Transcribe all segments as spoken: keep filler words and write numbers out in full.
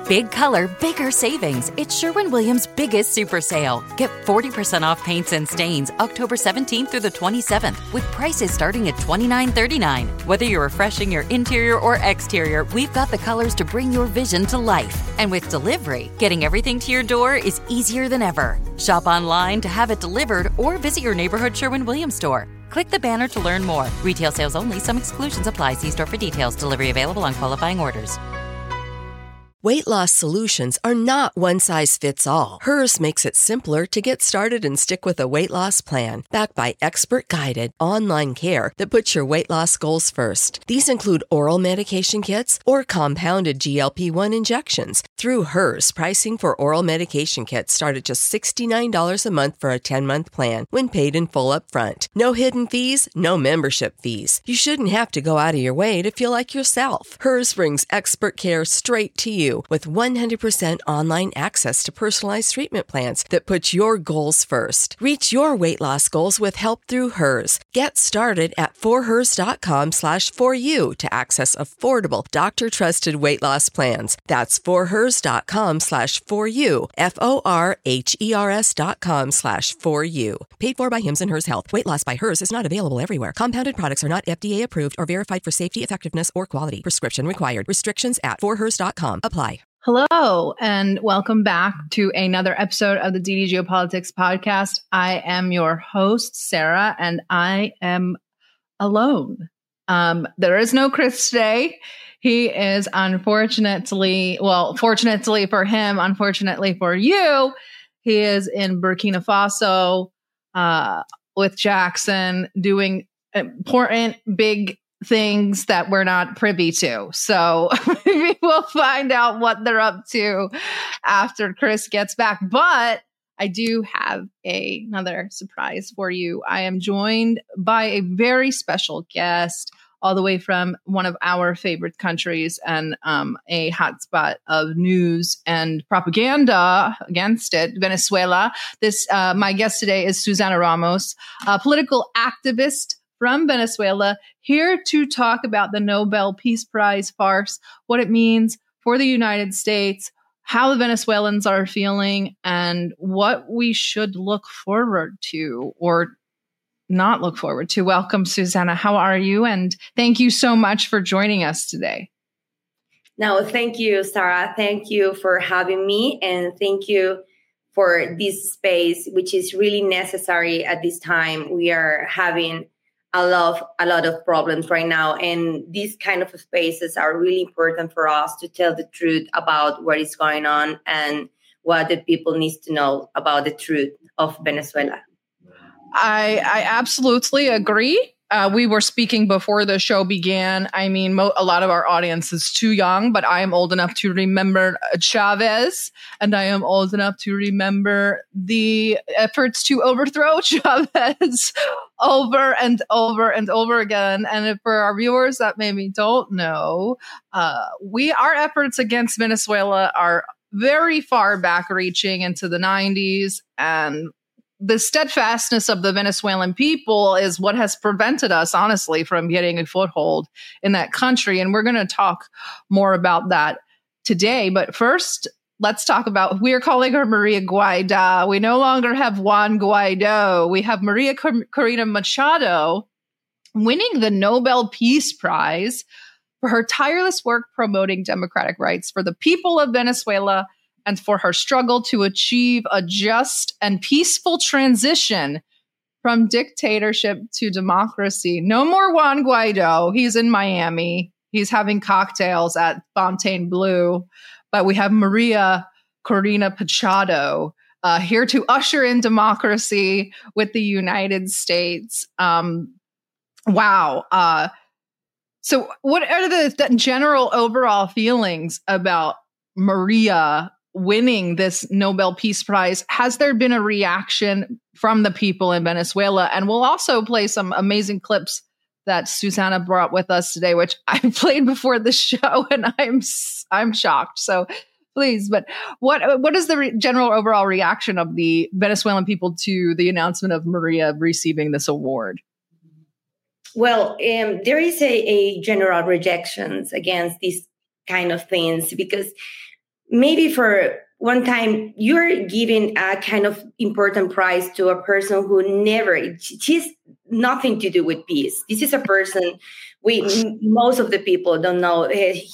Big color, bigger savings. It's Sherwin-Williams' biggest super sale. Get forty percent off paints and stains October seventeenth through the twenty-seventh with prices starting at twenty-nine thirty-nine. Whether you're refreshing your interior or exterior, we've got the colors to bring your vision to life. And with delivery, getting everything to your door is easier than ever. Shop online to have it delivered or visit your neighborhood Sherwin-Williams store. Click the banner to learn more. Retail sales only. Some exclusions apply. See store for details. Delivery available on qualifying orders. Weight loss solutions are not one size fits all. Hers makes it simpler to get started and stick with a weight loss plan, backed by expert-guided online care that puts your weight loss goals first. These include oral medication kits or compounded G L P one injections. Through Hers, pricing for oral medication kits start at just sixty-nine dollars a month for a ten-month plan when paid in full upfront. No hidden fees, no membership fees. You shouldn't have to go out of your way to feel like yourself. Hers brings expert care straight to you with one hundred percent online access to personalized treatment plans that put your goals first. Reach your weight loss goals with help through Hers. Get started at forhers.com slash for you to access affordable, doctor-trusted weight loss plans. That's forhers.com slash for you, F-O-R-H-E-R-S dot com slash for you. Paid for by Hims and Hers Health. Weight loss by Hers is not available everywhere. Compounded products are not F D A approved or verified for safety, effectiveness, or quality. Prescription required. Restrictions at for hers dot com apply. Hello, and welcome back to another episode of the D D Geopolitics podcast. I am your host, Sarah, and I am alone. Um, there is no Chris today. He is unfortunately, well, fortunately for him, unfortunately for you, he is in Burkina Faso uh, with Jackson doing important, big things that we're not privy to. So we will find out what they're up to after Chris gets back. But I do have a, another surprise for you. I am joined by a very special guest all the way from one of our favorite countries and um, a hotspot of news and propaganda against it, Venezuela. This, uh, my guest today is Susana Ramos, a political activist from Venezuela, here to talk about the Nobel Peace Prize farce, what it means for the United States, how the Venezuelans are feeling, and what we should look forward to or not look forward to. Welcome, Susana. How are you? And thank you so much for joining us today. No, thank you, Sarah. Thank you for having me, and thank you for this space, which is really necessary at this time. We are having a lot, of, a lot of problems right now. And these kind of spaces are really important for us to tell the truth about what is going on and what the people need to know about the truth of Venezuela. I, I absolutely agree. Uh, we were speaking before the show began. I mean, mo- a lot of our audience is too young, but I am old enough to remember Chavez, and I am old enough to remember the efforts to overthrow Chavez over and over and over again. And if for our viewers that maybe don't know, uh, we our efforts against Venezuela are very far back reaching into the nineties, and the steadfastness of the Venezuelan people is what has prevented us, honestly, from getting a foothold in that country. And we're going to talk more about that today. But first, let's talk about, we're calling her Maria Guaida. We no longer have Juan Guaido. We have Maria Corina Machado winning the Nobel Peace Prize for her tireless work promoting democratic rights for the people of Venezuela and for her struggle to achieve a just and peaceful transition from dictatorship to democracy. No more Juan Guaido. He's in Miami. He's having cocktails at Fontainebleau. But we have Maria Corina Machado uh, here to usher in democracy with the United States. Um, wow. Uh, so what are the, the general overall feelings about Maria winning this Nobel Peace Prize? Has there been a reaction from the people in Venezuela? And we'll also play some amazing clips that Susana brought with us today, which I played before the show, and I'm I'm shocked. So please, but what what is the re- general overall reaction of the Venezuelan people to the announcement of Maria receiving this award? Well, um, there is a, a general rejections against these kind of things because maybe for one time, you're giving a kind of important prize to a person who never, she's nothing to do with peace. This is a person, we most of the people don't know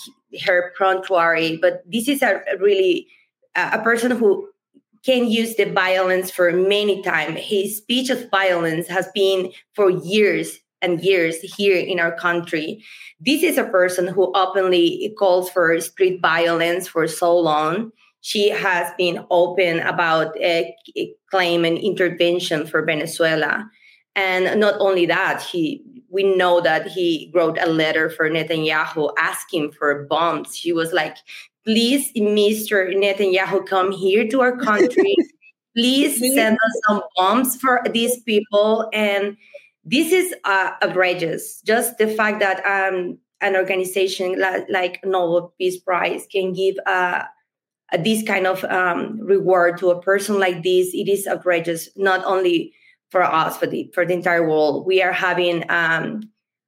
her prontuary, but this is a really a person who can use the violence for many times. His speech of violence has been for years and years here in our country. This is a person who openly calls for street violence for so long. She has been open about a claim and intervention for Venezuela. And not only that, he we know that he wrote a letter for Netanyahu asking for bombs. She was like, please, Mister Netanyahu, come here to our country. Please send us some bombs for these people. And this is uh, outrageous. Just the fact that um, an organization like, like Nobel Peace Prize can give uh, a, this kind of um, reward to a person like this, it is outrageous, not only for us, for the, for the entire world. We are having um,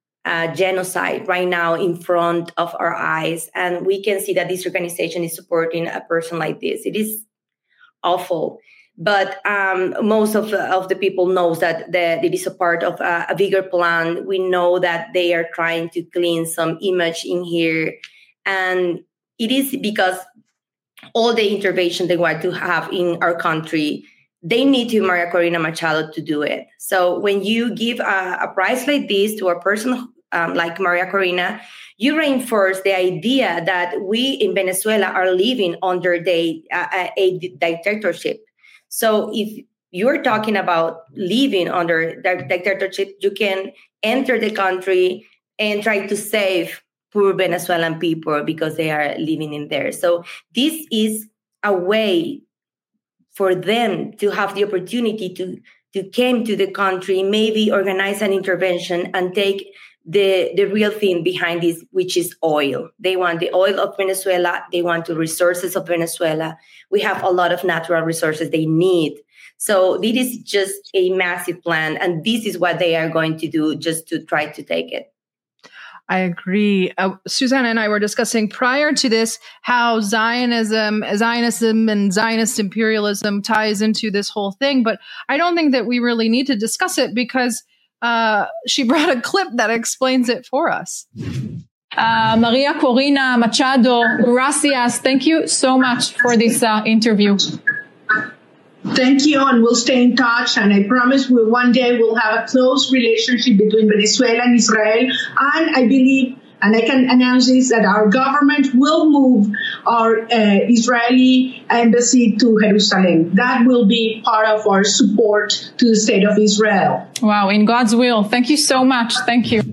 a genocide right now in front of our eyes. And we can see that this organization is supporting a person like this. It is awful. But um, most of the, of the people knows that, that it is a part of a, a bigger plan. We know that they are trying to clean some image in here. And it is because all the intervention they want to have in our country, they need to Maria Corina Machado to do it. So when you give a, a prize like this to a person um, like Maria Corina, you reinforce the idea that we in Venezuela are living under the, uh, a dictatorship. So if you're talking about living under the dictatorship, you can enter the country and try to save poor Venezuelan people because they are living in there. So this is a way for them to have the opportunity to, to come to the country, maybe organize an intervention and take the, the real thing behind this, which is oil. They want the oil of Venezuela. They want the resources of Venezuela. We have a lot of natural resources they need. So this is just a massive plan. And this is what they are going to do just to try to take it. I agree. Uh, Susanna and I were discussing prior to this how Zionism, Zionism and Zionist imperialism ties into this whole thing. But I don't think that we really need to discuss it because uh, she brought a clip that explains it for us. Uh, Maria Corina Machado, gracias. Thank you so much for this uh, interview. Thank you, and we'll stay in touch. And I promise we one day we'll have a close relationship between Venezuela and Israel. And I believe, and I can announce this, that our government will move our uh, Israeli embassy to Jerusalem. That will be part of our support to the state of Israel. Wow, in God's will. Thank you so much. Thank you.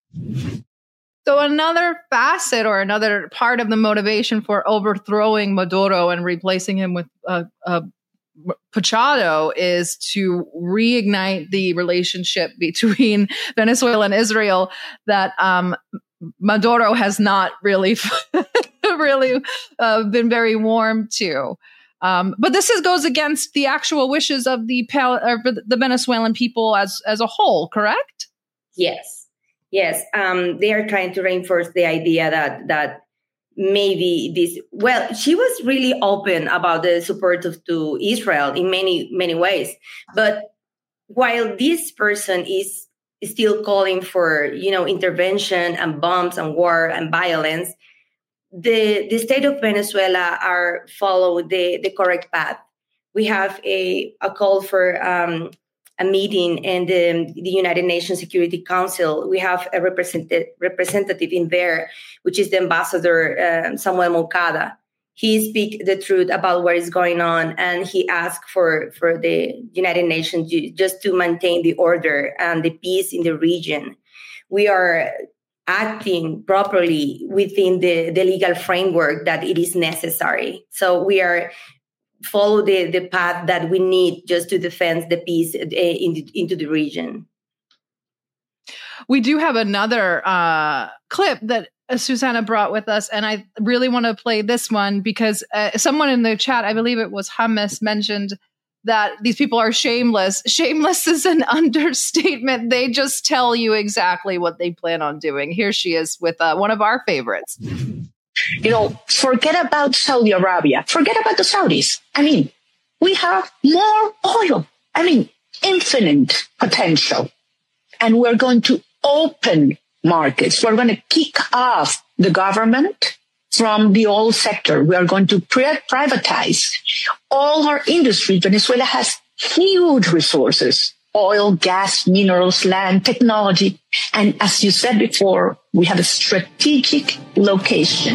So another facet or another part of the motivation for overthrowing Maduro and replacing him with a, a Machado is to reignite the relationship between Venezuela and Israel that um, Maduro has not really, really uh, been very warm to. Um, but this is, goes against the actual wishes of the Pal- or the Venezuelan people as as a whole, correct? Yes, yes. Um, they are trying to reinforce the idea that that. Maybe this, well, she was really open about the support of to Israel in many, many ways. But while this person is still calling for, you know, intervention and bombs and war and violence, the, the state of Venezuela are follow the, the correct path. We have a, a call for um, a meeting in the, the United Nations Security Council. We have a representative representative in there, which is the ambassador uh, Samuel Moncada. He speaks the truth about what is going on, and he asked for, for the United Nations just to maintain the order and the peace in the region. We are acting properly within the, the legal framework that it is necessary. So we are follow the, the path that we need just to defend the peace uh, in the, into the region. We do have another uh, clip that uh, Susanna brought with us, and I really want to play this one because uh, someone in the chat, I believe it was Hummus, mentioned that these people are shameless. Shameless is an understatement. They just tell you exactly what they plan on doing. Here she is with uh, one of our favorites. You know, forget about Saudi Arabia. Forget about the Saudis. I mean, we have more oil. I mean, infinite potential. And we're going to open markets. We're going to kick off the government from the oil sector. We are going to pri- privatize all our industry. Venezuela has huge resources, oil, gas, minerals, land, technology. And as you said before, we have a strategic location.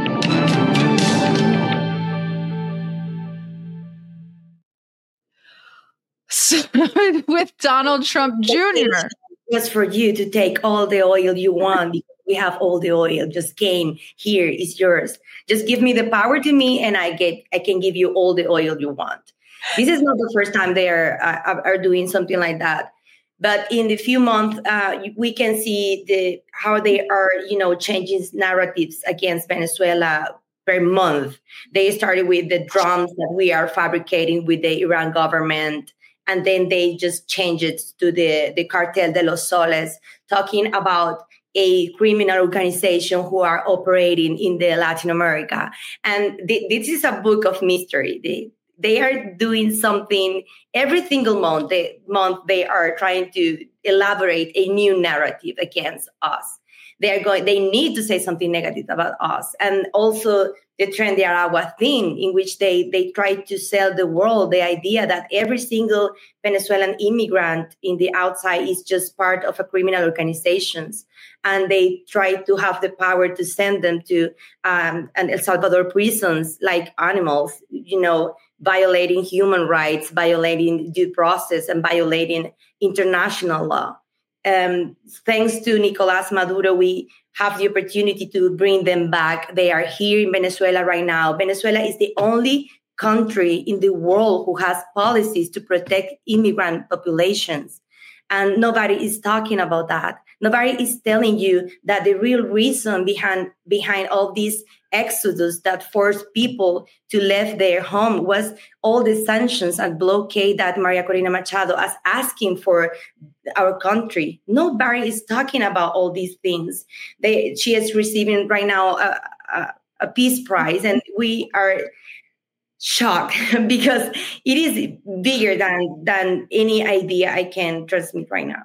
With Donald Trump Junior Just for you to take all the oil you want, because we have all the oil. Just came here, is yours. Just give me the power to me, and I get I can give you all the oil you want. This is not the first time they are uh, are doing something like that. But in the few months, uh, we can see the how they are, you know, changing narratives against Venezuela per month. They started with the drums that we are fabricating with the Iran government. And then they just change it to the, the Cartel de los Soles, talking about a criminal organization who are operating in the Latin America. And th- this is a book of mystery. They, they are doing something every single month. They, month they are trying to elaborate a new narrative against us. They are going. They need to say something negative about us. And also the Tren de Aragua thing, in which they, they try to sell the world the idea that every single Venezuelan immigrant in the outside is just part of a criminal organizations. And they try to have the power to send them to um, an El Salvador prisons like animals, you know, violating human rights, violating due process, and violating international law. Um, thanks to Nicolas Maduro, we have the opportunity to bring them back. They are here in Venezuela right now. Venezuela is the only country in the world who has policies to protect immigrant populations. And nobody is talking about that. Nobody is telling you that the real reason behind, behind all these exodus that forced people to leave their home was all the sanctions and blockade that Maria Corina Machado is asking for our country. Nobody is talking about all these things. They, she is receiving right now a, a, a peace prize, and we are shocked because it is bigger than, than any idea I can transmit right now.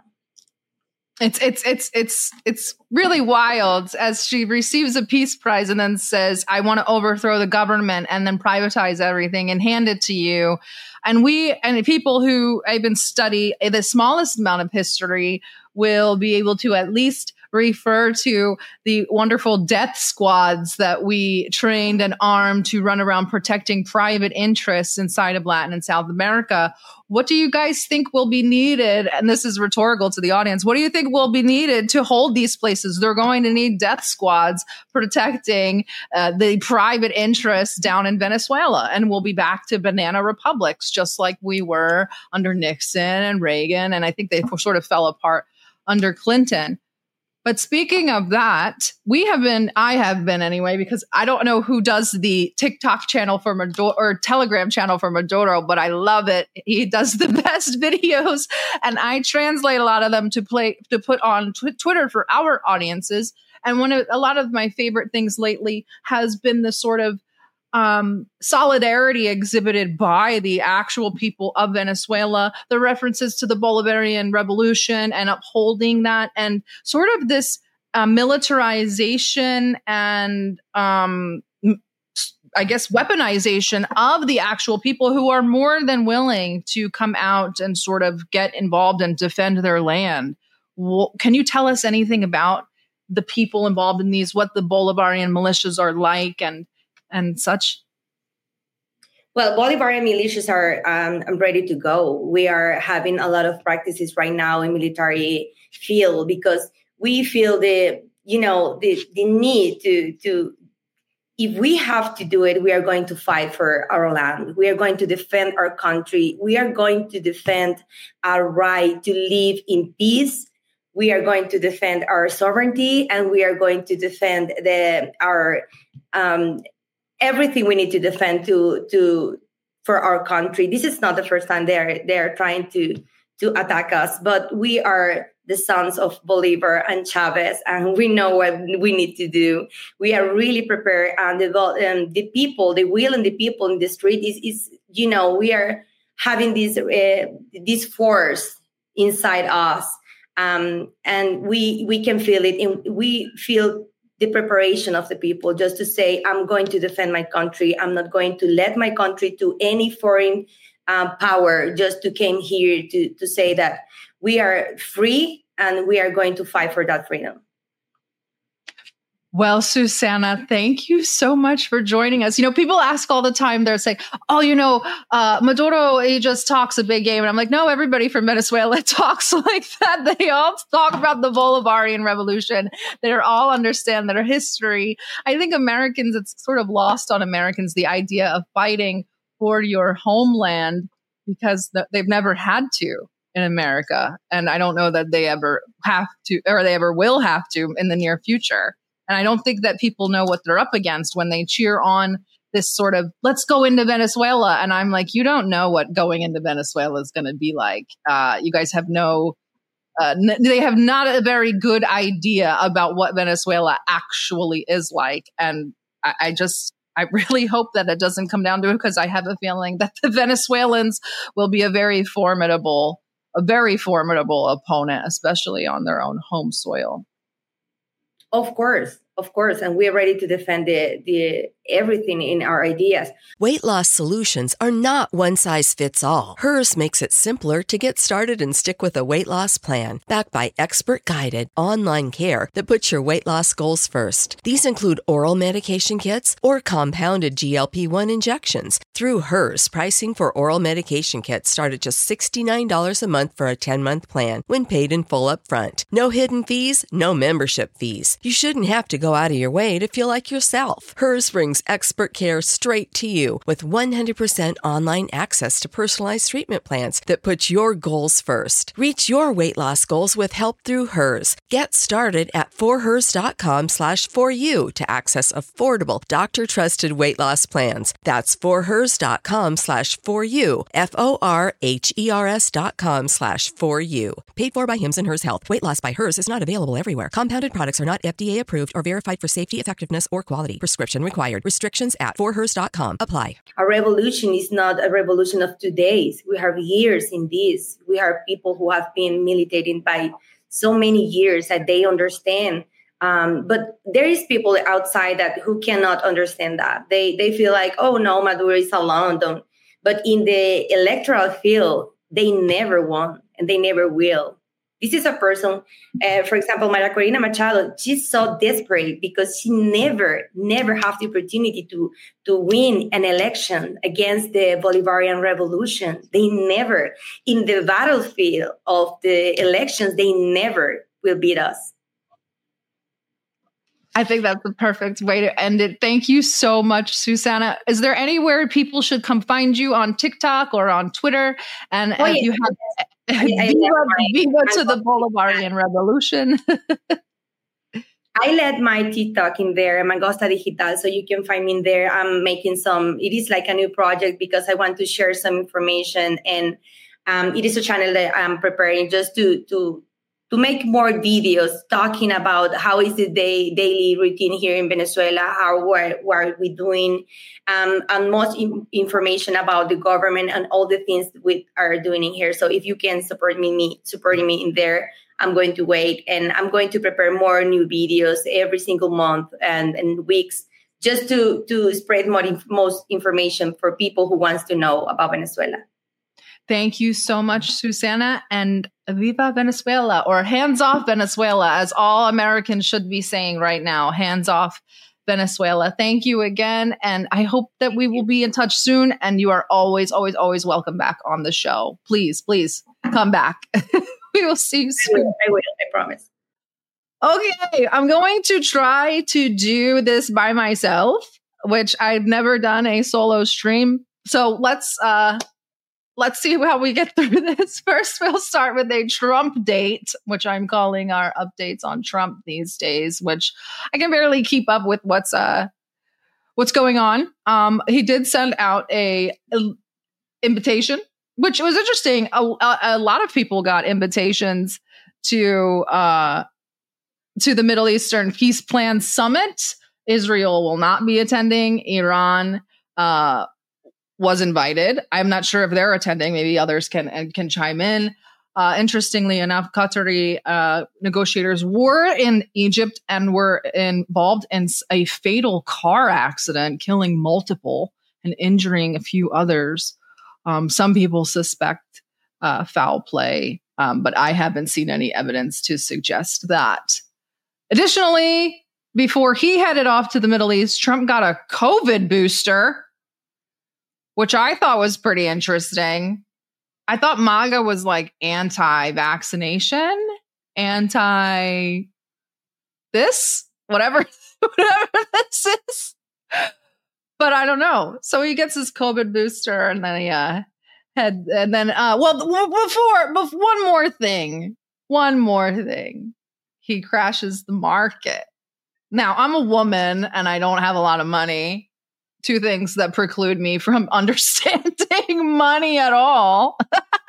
It's it's it's it's it's really wild as she receives a peace prize and then says, I want to overthrow the government and then privatize everything and hand it to you. And we and people who even study the smallest amount of history will be able to at least refer to the wonderful death squads that we trained and armed to run around protecting private interests inside of Latin and South America. What do you guys think will be needed? And this is rhetorical to the audience. What do you think will be needed to hold these places? They're going to need death squads protecting uh, the private interests down in Venezuela. And we'll be back to banana republics, just like we were under Nixon and Reagan. And I think they sort of fell apart under Clinton. But speaking of that, we have been, I have been anyway, because I don't know who does the TikTok channel for Maduro or Telegram channel for Maduro, but I love it. He does the best videos, and I translate a lot of them to play, to put on tw- Twitter for our audiences. And one of, a lot of my favorite things lately has been the sort of Um, solidarity exhibited by the actual people of Venezuela, the references to the Bolivarian Revolution and upholding that, and sort of this uh, militarization and, um, I guess, weaponization of the actual people who are more than willing to come out and sort of get involved and defend their land. Well, can you tell us anything about the people involved in these, what the Bolivarian militias are like, and and such? Well, Bolivarian militias are um, ready to go. We are having a lot of practices right now in military field because we feel the, you know, the, the need to, to, if we have to do it, we are going to fight for our land. We are going to defend our country. We are going to defend our right to live in peace. We are going to defend our sovereignty, and we are going to defend the, our, um, everything we need to defend to to for our country. This is not the first time they're they're trying to to attack us, but we are the sons of Bolivar and Chavez, and we know what we need to do. We are really prepared, and the, um, the people, the will and the people in the street is, is you know, we are having this uh, this force inside us, um, and we we can feel it, and we feel the preparation of the people just to say, I'm going to defend my country. I'm not going to let my country to any foreign uh, power just to came here to, to say that we are free and we are going to fight for that freedom. Well, Susana, thank you so much for joining us. You know, people ask all the time, they're saying, oh, you know, uh, Maduro, he just talks a big game. And I'm like, no, everybody from Venezuela talks like that. They all talk about the Bolivarian Revolution. They all understand their history. I think Americans, it's sort of lost on Americans, the idea of fighting for your homeland because th- they've never had to in America. And I don't know that they ever have to, or they ever will have to in the near future. And I don't think that people know what they're up against when they cheer on this sort of, let's go into Venezuela. And I'm like, you don't know what going into Venezuela is going to be like. Uh, you guys have no, uh, n- they have not a very good idea about what Venezuela actually is like. And I, I just, I really hope that it doesn't come down to it, because I have a feeling that the Venezuelans will be a very formidable, a very formidable opponent, especially on their own home soil. Of course, of course. And we are ready to defend the, the everything in our ideas. Weight loss solutions are not one size fits all. Hers makes it simpler to get started and stick with a weight loss plan backed by expert-guided online care that puts your weight loss goals first. These include oral medication kits or compounded G L P one injections. Through Hers, pricing for oral medication kits start at just sixty-nine dollars a month for a ten-month plan when paid in full upfront. No hidden fees, no membership fees. You shouldn't have to go out of your way to feel like yourself. Hers brings expert care straight to you with one hundred percent online access to personalized treatment plans that put your goals first. Reach your weight loss goals with help through Hers. Get started at forhers.com slash for you to access affordable, doctor-trusted weight loss plans. That's forhers.com slash for you, F O R H E R S dot com slash for you. Paid for by Hims and Hers Health. Weight loss by Hers is not available everywhere. Compounded products are not F D A approved or verified for safety, effectiveness, or quality. Prescription required. Restrictions at for hers dot com apply. A revolution is not a revolution of two days. We have years in this. We have people who have been militating by so many years that they understand. Um, but there is people outside that who cannot understand that. They they feel like, oh no, Maduro is alone. Don't. But in the electoral field, they never won and they never will. This is a person, uh, for example, Maria Corina Machado, she's so desperate because she never, never have the opportunity to, to win an election against the Bolivarian Revolution. They never, in the battlefield of the elections, they never will beat us. I think that's the perfect way to end it. Thank you so much, Susana. Is there anywhere people should come find you on TikTok or on Twitter? And oh, if yeah. you have I, I Viva, my, Viva to the Bolivarian Revolution. I led my TikTok in there, Mangosta Digital, so you can find me in there. I'm making some, it is like a new project because I want to share some information, and um, it is a channel that I'm preparing just to to to make more videos talking about how is the day, daily routine here in Venezuela, how what, what are we doing, um, and most in, information about the government and all the things we are doing in here. So if you can support me, me supporting me in there, I'm going to wait, and I'm going to prepare more new videos every single month and, and weeks just to, to spread more inf- most information for people who wants to know about Venezuela. Thank you so much, Susana, and Viva Venezuela, or hands off Venezuela, as all Americans should be saying right now, hands off Venezuela. Thank you again. And I hope that we will be in touch soon. And you are always, always, always welcome back on the show. Please, please come back. We will see you soon. I will, I will, I promise. Okay, I'm going to try to do this by myself, which I've never done a solo stream. So let's, uh, Let's see how we get through this. First, we'll start with a Trump date, which I'm calling our updates on Trump these days, which I can barely keep up with what's uh what's going on. Um, he did send out a, a invitation, which was interesting. A, a, a lot of people got invitations to uh, to the Middle Eastern Peace Plan Summit. Israel will not be attending. Iran uh, was invited. I'm not sure if they're attending. Maybe others can can chime in. Uh, interestingly enough, Qatari uh, negotiators were in Egypt and were involved in a fatal car accident, killing multiple and injuring a few others. Um, some people suspect uh, foul play, um, but I haven't seen any evidence to suggest that. Additionally, before he headed off to the Middle East, Trump got a COVID booster, which I thought was pretty interesting. I thought MAGA was like anti-vaccination, anti this, whatever, whatever this is. But I don't know. So he gets his COVID booster, and then he uh, had, and then uh, well, before, before one more thing, one more thing, he crashes the market. Now I'm a woman and I don't have a lot of money. Two things that preclude me from understanding money at all.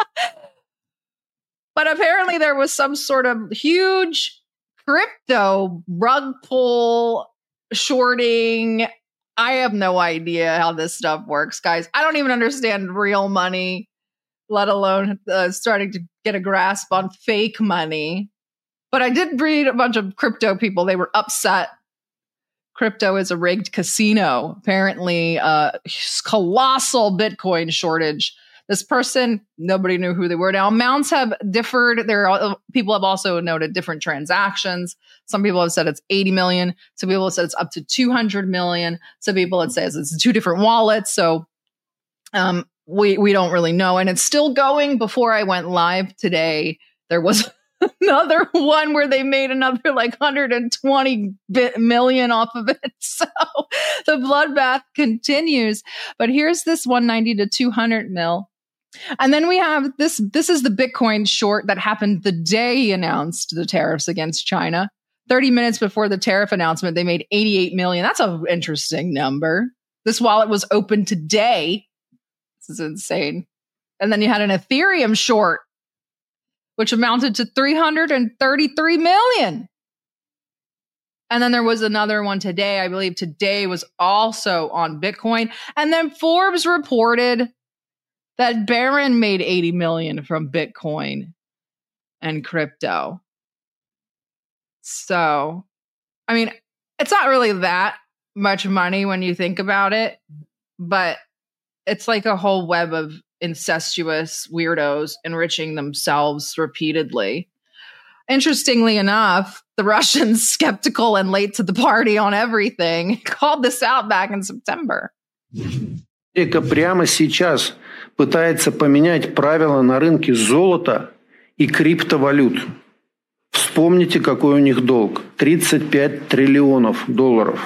But apparently there was some sort of huge crypto rug pull shorting. I have no idea how this stuff works, guys. I don't even understand real money, let alone uh, starting to get a grasp on fake money. But I did read a bunch of crypto people. They were upset. Crypto is a rigged casino. Apparently, uh, colossal Bitcoin shortage. This person, nobody knew who they were. Now, amounts have differed. There are people have also noted different transactions. Some people have said it's eighty million. Some people have said it's up to two hundred million. Some people have said it's two different wallets. So um, we we don't really know. And it's still going. Before I went live today, there was another one where they made another like one hundred twenty million off of it. So the bloodbath continues. But here's this one ninety to two hundred mil. And then we have this. This is the Bitcoin short that happened the day he announced the tariffs against China. thirty minutes before the tariff announcement, they made eighty-eight million. That's an interesting number. This wallet was open today. This is insane. And then you had an Ethereum short, which amounted to three hundred thirty-three million. And then there was another one today. I believe today was also on Bitcoin. And then Forbes reported that Barron made eighty million from Bitcoin and crypto. So, I mean, it's not really that much money when you think about it, but it's like a whole web of incestuous weirdos enriching themselves repeatedly. Interestingly enough, the Russians, skeptical and late to the party on everything, called this out back in September. Америка прямо сейчас пытается поменять правила на рынке золота и криптовалют. Вспомните, какой у них долг. тридцать пять триллионов долларов.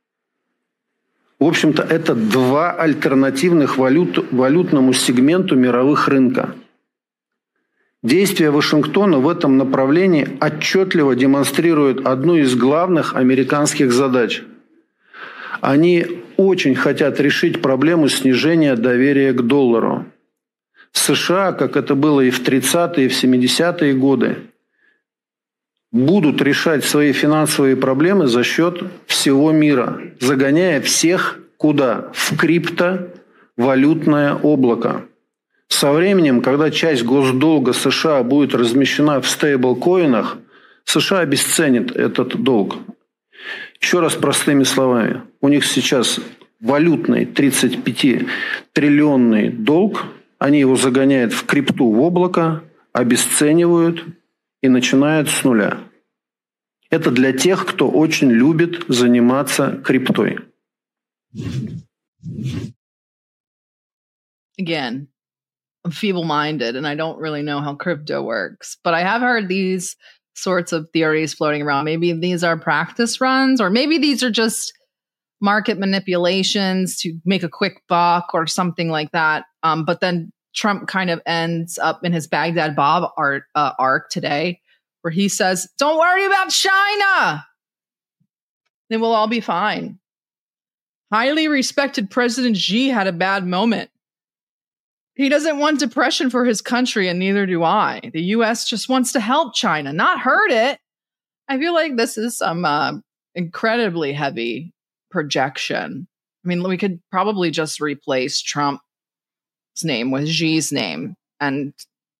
В общем-то, это два альтернативных валют, валютному сегменту мировых рынка. Действия Вашингтона в этом направлении отчетливо демонстрируют одну из главных американских задач. Они очень хотят решить проблему снижения доверия к доллару. США, как это было и в тридцатые, и в семидесятые годы, будут решать свои финансовые проблемы за счет всего мира, загоняя всех куда? В криптовалютное облако. Со временем, когда часть госдолга США будет размещена в стейблкоинах, США обесценит этот долг. Еще раз простыми словами. У них сейчас валютный тридцать пять триллионный долг. Они его загоняют в крипту, в облако, обесценивают и начинают с нуля. Это для тех, кто очень любит заниматься криптой. Again, I'm feeble-minded and I don't really know how crypto works, but I have heard these sorts of theories floating around. Maybe these are practice runs, or maybe these are just market manipulations to make a quick buck or something like that. Um, but then Trump kind of ends up in his Baghdad Bob art, uh, arc today, where he says, don't worry about China. They will all be fine. Highly respected President Xi had a bad moment. He doesn't want depression for his country, and neither do I. The U S just wants to help China, not hurt it. I feel like this is some uh, incredibly heavy projection. I mean, we could probably just replace Trump's name with Xi's name and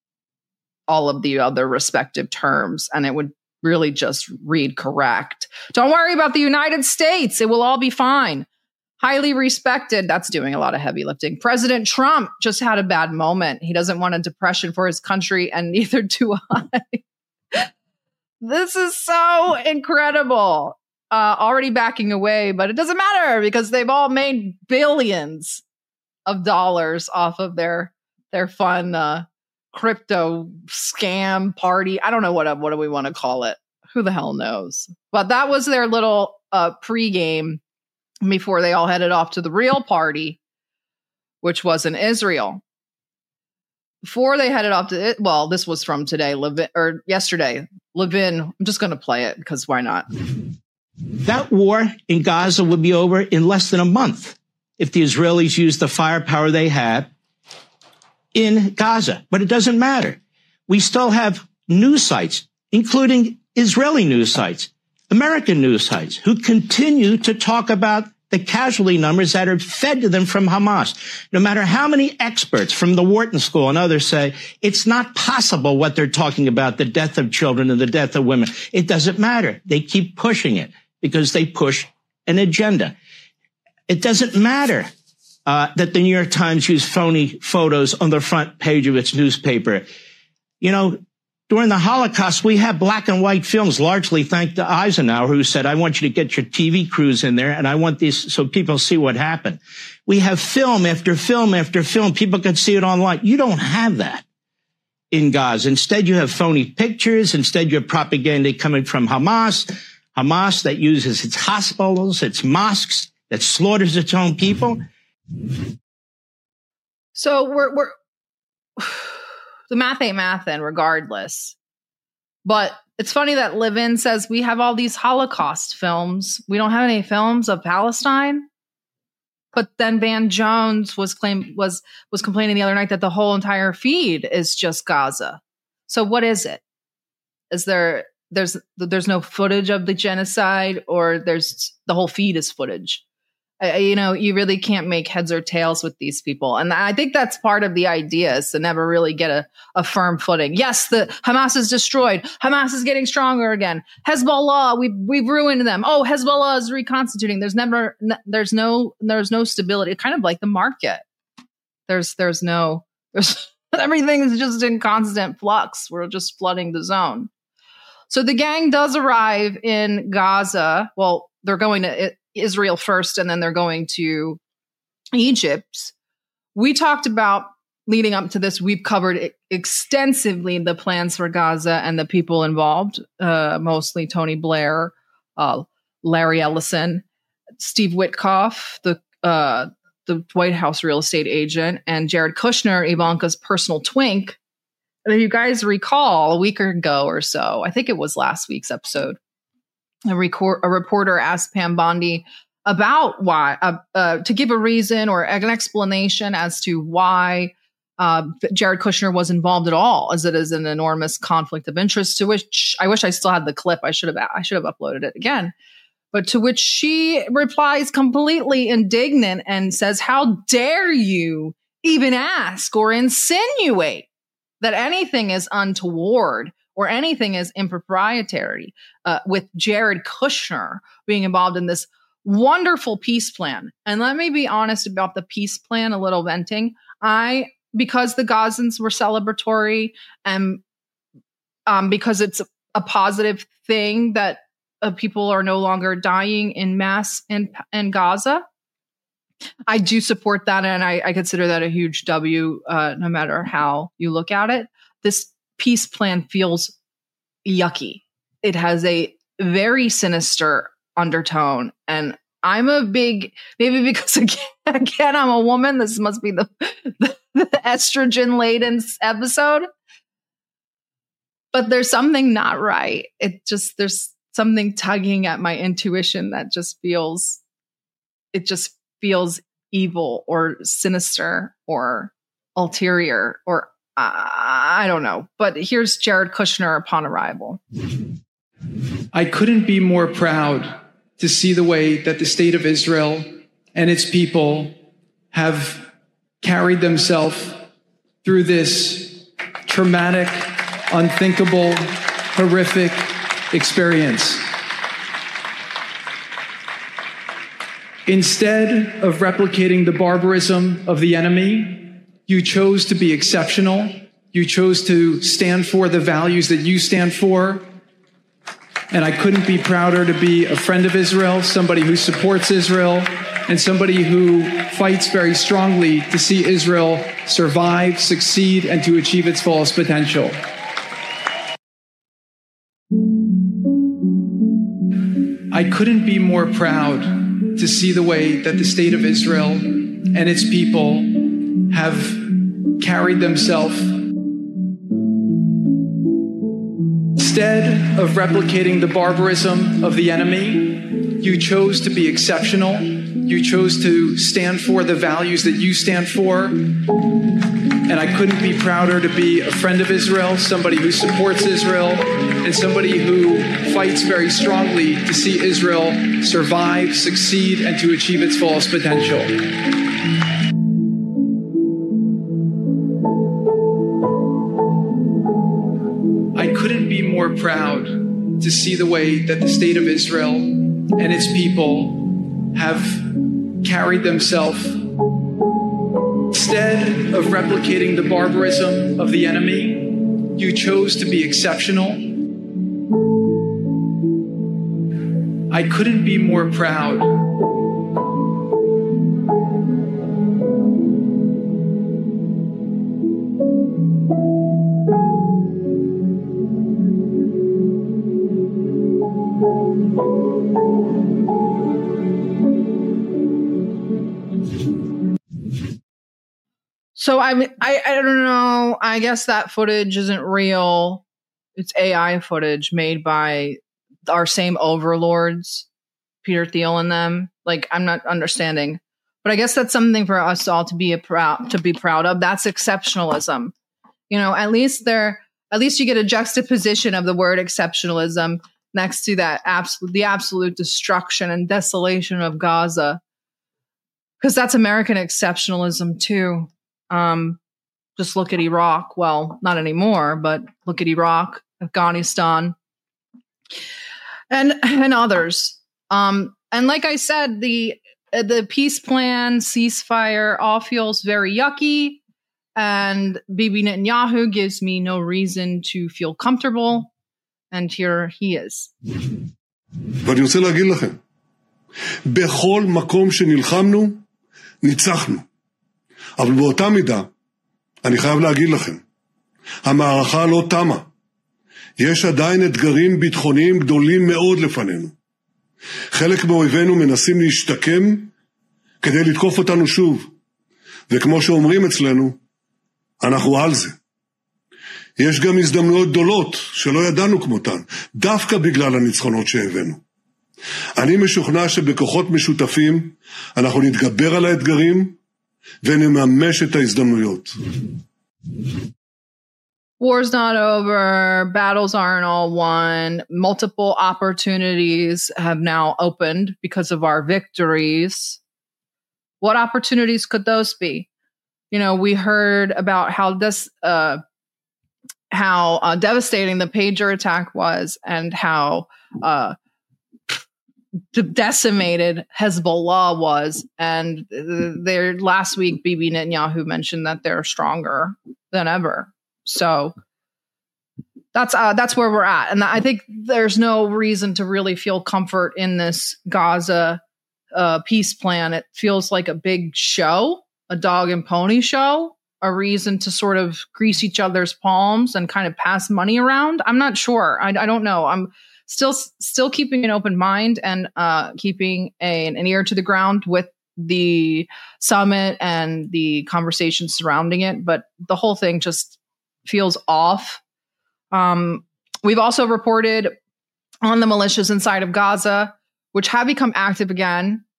all of the other respective terms, and it would really just read correct. Don't worry about the United States. It will all be fine. Highly respected. That's doing a lot of heavy lifting. President Trump just had a bad moment. He doesn't want a depression for his country, and neither do I. This is so incredible. Uh, already backing away, but it doesn't matter because they've all made billions of dollars off of their their fun uh, crypto scam party. I don't know what what do we want to call it. Who the hell knows? But that was their little uh, pregame before they all headed off to the real party, which was in Israel. Before they headed off to it, well, this was from today, Levin, or yesterday. Levin, I'm just going to play it because why not? That war in Gaza would be over in less than a month if the Israelis used the firepower they had in Gaza. But it doesn't matter. We still have news sites, including Israeli news sites, American news sites, who continue to talk about the casualty numbers that are fed to them from Hamas. No matter how many experts from the Wharton School and others say it's not possible what they're talking about, the death of children and the death of women. It doesn't matter. They keep pushing it because they push an agenda. It doesn't matter uh, that the New York Times used phony photos on the front page of its newspaper. You know, during the Holocaust, we had black and white films, largely thanks to Eisenhower, who said, I want you to get your T V crews in there, and I want these so people see what happened. We have film after film after film. People can see it online. You don't have that in Gaza. Instead, you have phony pictures. Instead, you have propaganda coming from Hamas, Hamas that uses its hospitals, its mosques, that slaughters its own people. So we're, we're the math ain't math then, regardless. But it's funny that Levin says we have all these Holocaust films. We don't have any films of Palestine. But then Van Jones was claim was was complaining the other night that the whole entire feed is just Gaza. So what is it? Is there there's there's no footage of the genocide, or there's the whole feed is footage? I, you know, you really can't make heads or tails with these people. And I think that's part of the idea, is to never really get a, a firm footing. Yes, the Hamas is destroyed. Hamas is getting stronger again. Hezbollah, we've, we've ruined them. Oh, Hezbollah is reconstituting. There's never, there's no, there's no stability. Kind of like the market. There's, there's no, there's, everything is just in constant flux. We're just flooding the zone. So the gang does arrive in Gaza. Well, they're going to Israel first, and then they're going to Egypt. We talked about, leading up to this, we've covered extensively the plans for Gaza and the people involved, uh, mostly Tony Blair, uh, Larry Ellison, Steve Witkoff, the uh, the White House real estate agent, and Jared Kushner, Ivanka's personal twink. And if you guys recall, a week ago or so, I think it was last week's episode, A, record, a reporter asked Pam Bondi about why, uh, uh, to give a reason or an explanation as to why uh, Jared Kushner was involved at all, as it is an enormous conflict of interest. To which I wish I still had the clip. I should have. I should have uploaded it again. But to which she replies completely indignant and says, "How dare you even ask or insinuate that anything is untoward or anything is improprietary uh, with Jared Kushner being involved in this wonderful peace plan." And let me be honest about the peace plan, a little venting. I, because the Gazans were celebratory, and um, because it's a, a positive thing that uh, people are no longer dying in mass in, in Gaza, I do support that, and I, I consider that a huge W, uh, no matter how you look at it. This peace plan feels yucky. It has a very sinister undertone, and I'm a big, maybe because again, again I'm a woman, this must be the, the, the estrogen-laden episode, but there's something not right. It just, there's something tugging at my intuition that just feels, it just feels evil or sinister or ulterior, or uh, I don't know. But here's Jared Kushner upon arrival. I couldn't be more proud to see the way that the state of Israel and its people have carried themselves through this traumatic, unthinkable, horrific experience. Instead of replicating the barbarism of the enemy, you chose to be exceptional. You chose to stand for the values that you stand for. And I couldn't be prouder to be a friend of Israel, somebody who supports Israel, and somebody who fights very strongly to see Israel survive, succeed, and to achieve its fullest potential. I couldn't be more proud to see the way that the state of Israel and its people have carried themselves. Instead of replicating the barbarism of the enemy, you chose to be exceptional. You chose to stand for the values that you stand for. And I couldn't be prouder to be a friend of Israel, somebody who supports Israel, and somebody who fights very strongly to see Israel survive, succeed, and to achieve its fullest potential. I couldn't be more proud to see the way that the state of Israel and its people have carried themselves. Instead of replicating the barbarism of the enemy, you chose to be exceptional. I couldn't be more proud. So I mean, I, I don't know. I guess that footage isn't real. It's A I footage made by our same overlords, Peter Thiel and them. Like, I'm not understanding, but I guess that's something for us all to be a proud to be proud of. That's exceptionalism. You know, at least there, at least you get a juxtaposition of the word exceptionalism next to that absolute, the absolute destruction and desolation of Gaza, because that's American exceptionalism too. Um, just look at Iraq. Well, not anymore, but look at Iraq, Afghanistan, and and others. Um, and like I said, the the peace plan, ceasefire, all feels very yucky. And Bibi Netanyahu gives me no reason to feel comfortable. And here he is. ואני רוצה להגיד לכם, בכל מקום שנלחמנו, ניצחנו. אבל באותה מידה, אני חייב להגיד לכם, המערכה לא תמה. יש עדיין אתגרים ביטחוניים גדולים מאוד לפנינו. חלק מאויבינו מנסים להשתקם כדי לתקוף אותנו שוב. וכמו שאומרים אצלנו, אנחנו על זה. יש גם הזדמנויות גדולות שלא ידענו כמותן, דווקא בגלל הניצחונות שהבאנו. אני משוכנע שבכוחות משותפים אנחנו נתגבר על האתגרים ונממש את ההזדמנויות. War's not over, battles aren't all won, multiple opportunities have now opened because of our victories. What opportunities could those be? You know, we heard about how this, uh, how uh, devastating the pager attack was and how uh, decimated Hezbollah was. And their last week, Bibi Netanyahu mentioned that they're stronger than ever. So that's uh, that's where we're at. And I think there's no reason to really feel comfort in this Gaza uh, peace plan. It feels like a big show, a dog and pony show, a reason to sort of grease each other's palms and kind of pass money around. I'm not sure. I, I don't know. I'm still still keeping an open mind and uh, keeping a, an ear to the ground with the summit and the conversations surrounding it. But the whole thing just feels off. Um, we've also reported on the militias inside of Gaza, which have become active again.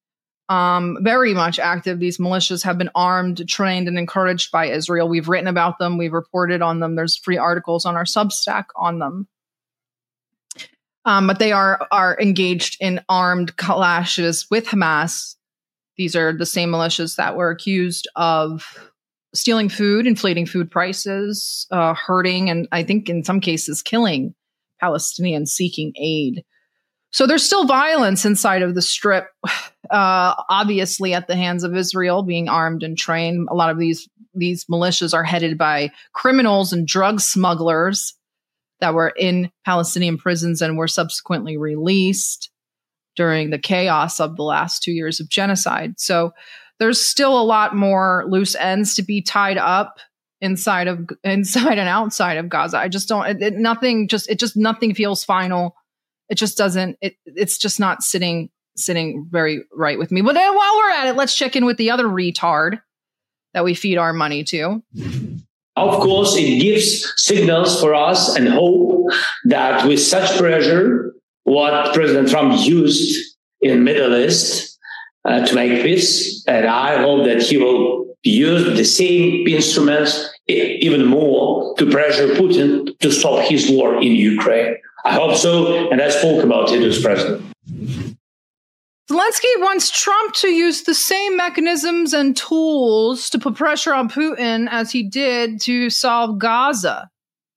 um, very much active. These militias have been armed, trained, and encouraged by Israel. We've written about them. We've reported on them. There's free articles on our Substack on them. Um, but they are are engaged in armed clashes with Hamas. These are the same militias that were accused of stealing food, inflating food prices, uh, hurting, and I think in some cases killing Palestinians seeking aid. So there's still violence inside of the Strip, uh, obviously at the hands of Israel, being armed and trained. A lot of these these militias are headed by criminals and drug smugglers that were in Palestinian prisons and were subsequently released during the chaos of the last two years of genocide. So there's still a lot more loose ends to be tied up inside of inside and outside of Gaza. I just don't. It, it, nothing. Just it. Just nothing feels final. It just doesn't. It. It's just not sitting sitting very right with me. But then while we're at it, let's check in with the other retard that we feed our money to. Of course, it gives signals for us and hope that with such pressure, what President Trump used in Middle East uh, to make peace, and I hope that he will use the same instruments, even more, to pressure Putin to stop his war in Ukraine. I hope so, and I spoke about it as president. Zelensky wants Trump to use the same mechanisms and tools to put pressure on Putin as he did to solve Gaza.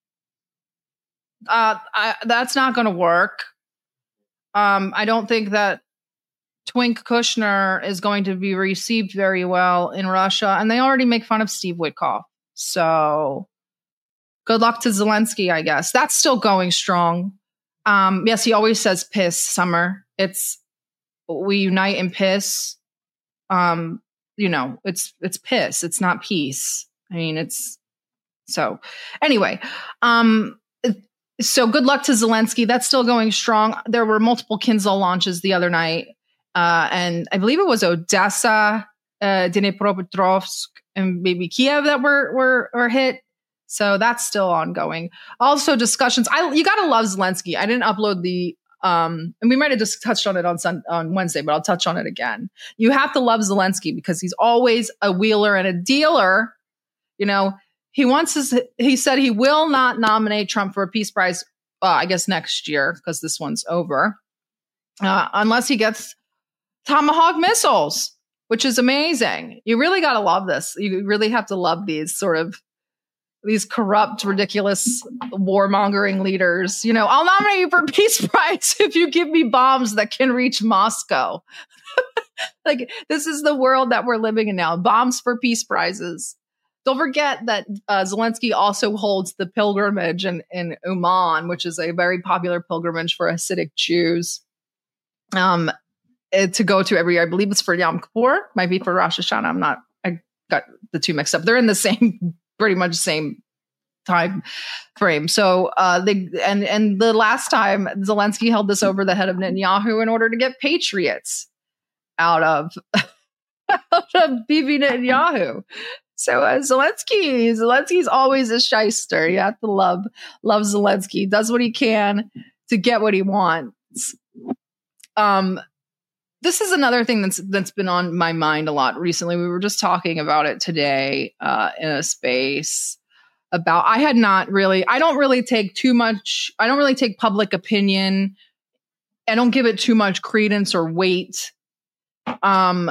Uh, I, that's not going to work. Um, I don't think that Twink Kushner is going to be received very well in Russia, and they already make fun of Steve Witkoff. So good luck to Zelensky, I guess. That's still going strong. Um, yes, he always says piss, Summer. It's we unite in piss. Um, you know, it's it's piss. It's not peace. I mean, it's so anyway. Um, so good luck to Zelensky. That's still going strong. There were multiple Kinzhal launches the other night, uh, and I believe it was Odessa, uh, Dnipropetrovsk, and maybe Kiev that were were were hit. So that's still ongoing. Also, discussions. I you gotta love Zelensky. I didn't upload the. Um, and we might have just touched on it on Sun- on Wednesday, but I'll touch on it again. You have to love Zelensky because he's always a wheeler and a dealer. You know, he wants his, he said he will not nominate Trump for a peace prize, uh, I guess next year, because this one's over, uh, unless he gets Tomahawk missiles, which is amazing. You really got to love this. You really have to love these sort of these corrupt, ridiculous, warmongering leaders. You know, I'll nominate you for a peace prize if you give me bombs that can reach Moscow. Like, this is the world that we're living in now. Bombs for peace prizes. Don't forget that uh, Zelensky also holds the pilgrimage in, in Uman, which is a very popular pilgrimage for Hasidic Jews um, to go to every year. I believe it's for Yom Kippur, might be for Rosh Hashanah. I'm not, I got the two mixed up. They're in the same pretty much the same time frame. So uh, they and and the last time Zelensky held this over the head of Netanyahu in order to get patriots out of, out of Bibi Netanyahu. So uh, Zelensky, Zelensky's always a shyster. You have to love love Zelensky. He does what he can to get what he wants. Um, This is another thing that's that's been on my mind a lot recently. We were just talking about it today uh, in a space about I had not really I don't really take too much I don't really take public opinion. I don't give it too much credence or weight. Um,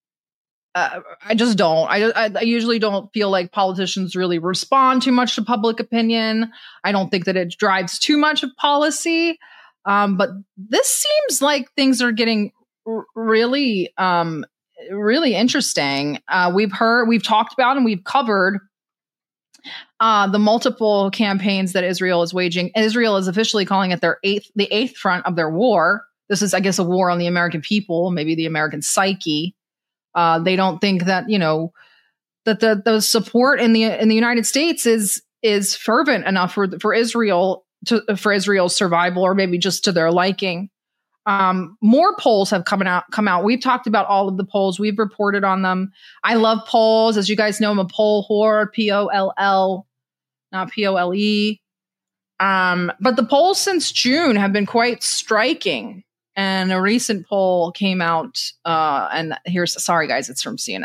uh, I just don't. I, I I usually don't feel like politicians really respond too much to public opinion. I don't think that it drives too much of policy. Um, but this seems like things are getting really, um, really interesting. Uh, we've heard, we've talked about, and we've covered uh, the multiple campaigns that Israel is waging. Israel is officially calling it their eighth, the eighth front of their war. This is, I guess, a war on the American people, maybe the American psyche. Uh, they don't think that, you know, that the the support in the in the United States is is fervent enough for for Israel to for Israel's survival, or maybe just to their liking. Um, more polls have come out, come out. We've talked about all of the polls. We've reported on them. I love polls. As you guys know, I'm a poll whore, P O L L, not P O L E. Um, but the polls since June have been quite striking. And a recent poll came out, uh, and here's, sorry guys, it's from C N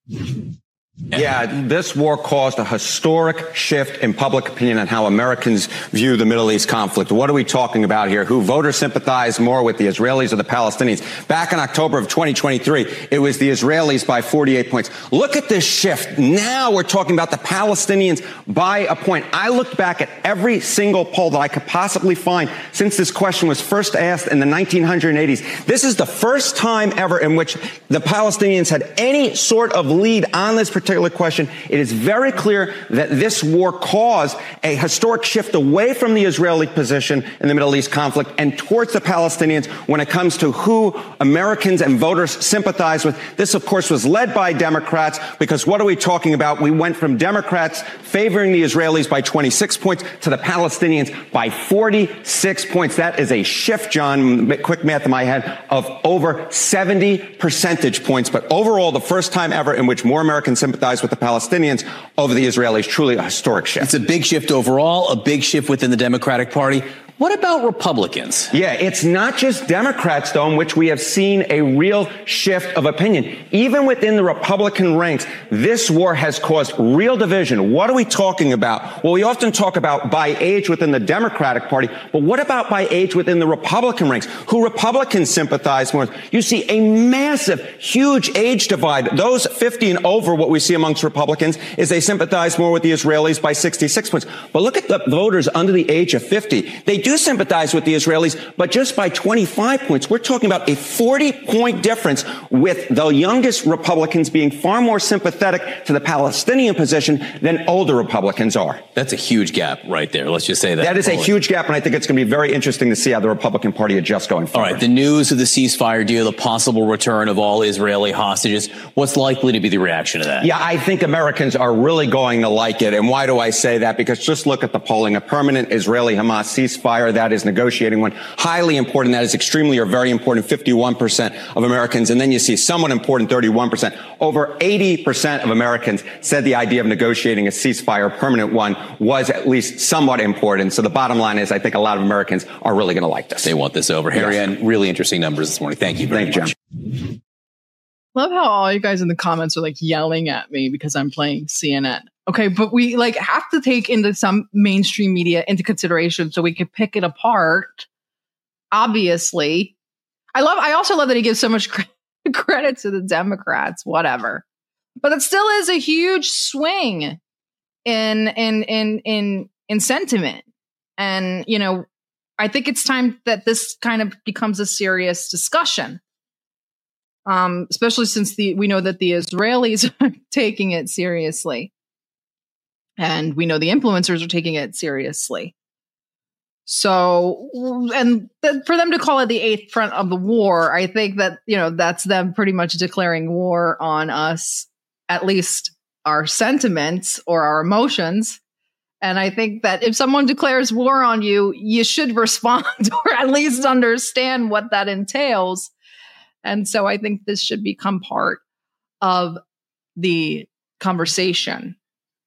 N. Yeah, this war caused a historic shift in public opinion on how Americans view the Middle East conflict. What are we talking about here? Who voters sympathize more with, the Israelis or the Palestinians? Back in October of twenty twenty-three, it was the Israelis by forty-eight points. Look at this shift. Now we're talking about the Palestinians by a point. I looked back at every single poll that I could possibly find since this question was first asked in the nineteen eighties. This is the first time ever in which the Palestinians had any sort of lead on this particular particular question. It is very clear that this war caused a historic shift away from the Israeli position in the Middle East conflict and towards the Palestinians when it comes to who Americans and voters sympathize with. This, of course, was led by Democrats, because what are we talking about? We went from Democrats favoring the Israelis by twenty-six points to the Palestinians by forty-six points. That is a shift, John, quick math in my head, of over seventy percentage points. But overall, the first time ever in which more Americans sympathize with the Palestinians over the Israelis. Truly a historic shift. It's a big shift overall, a big shift within the Democratic Party. What about Republicans? Yeah, it's not just Democrats, though, in which we have seen a real shift of opinion. Even within the Republican ranks, this war has caused real division. What are we talking about? Well, we often talk about by age within the Democratic Party, but what about by age within the Republican ranks? Who Republicans sympathize more with? You see a massive, huge age divide. Those fifty and over, what we see amongst Republicans is they sympathize more with the Israelis by sixty-six points. But look at the voters under the age of fifty. They do sympathize with the Israelis, but just by twenty-five points. We're talking about a forty point difference, with the youngest Republicans being far more sympathetic to the Palestinian position than older Republicans are. That's a huge gap right there. Let's just say that. That is a huge gap, and I think it's going to be very interesting to see how the Republican Party adjusts going forward. All right, the news of the ceasefire deal, the possible return of all Israeli hostages, what's likely to be the reaction to that? Yeah, I think Americans are really going to like it. And why do I say that? Because just look at the polling. A permanent Israeli-Hamas ceasefire, that is negotiating one. Highly important. That is extremely or very important. fifty-one percent of Americans. And then you see somewhat important, thirty-one percent. Over eighty percent of Americans said the idea of negotiating a ceasefire, a permanent one, was at least somewhat important. So the bottom line is I think a lot of Americans are really going to like this. They want this over. Harry, yes. And really interesting numbers this morning. Thank you very Thank much. You, Love how all you guys in the comments are like yelling at me because I'm playing C N N. Okay, but we like have to take into some mainstream media into consideration so we can pick it apart. Obviously, I love. I also love that he gives so much credit, credit to the Democrats. Whatever, but it still is a huge swing in in in in in sentiment, and you know, I think it's time that this kind of becomes a serious discussion. Um, especially since the we know that the Israelis are taking it seriously. And we know the influencers are taking it seriously. So, and th- for them to call it the eighth front of the war, I think that, you know, that's them pretty much declaring war on us, at least our sentiments or our emotions. And I think that if someone declares war on you, you should respond or at least understand what that entails. And so I think this should become part of the conversation.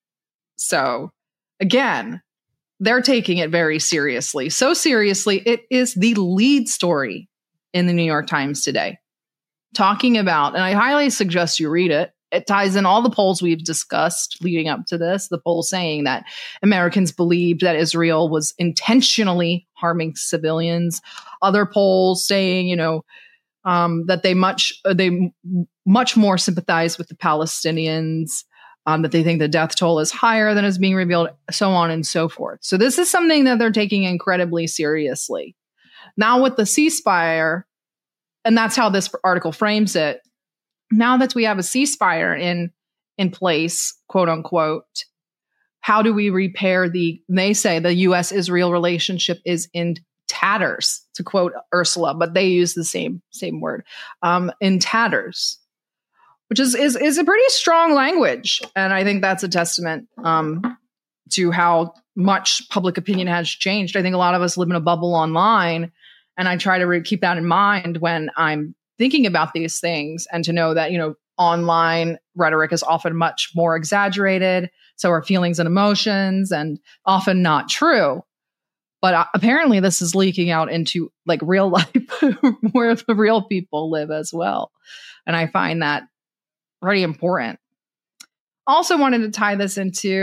So again, they're taking it very seriously. So seriously, it is the lead story in the New York Times today. Talking about, and I highly suggest you read it. It ties in all the polls we've discussed leading up to this. The poll saying that Americans believed that Israel was intentionally harming civilians. Other polls saying, you know, um, that they much, they much more sympathize with the Palestinians. Um, that they think the death toll is higher than is being revealed, so on and so forth. So this is something that they're taking incredibly seriously. Now with the ceasefire, and that's how this article frames it, now that we have a ceasefire in, in place, quote unquote, how do we repair the, they say the U S Israel relationship is in tatters, to quote Ursula, but they use the same, same word, um, in tatters. Which is, is is a pretty strong language. And I think that's a testament um, to how much public opinion has changed. I think a lot of us live in a bubble online. And I try to re- keep that in mind when I'm thinking about these things, and to know that, you know, online rhetoric is often much more exaggerated. So are feelings and emotions, and often not true. But uh, apparently this is leaking out into like real life where the real people live as well. And I find that pretty important. Also wanted to tie this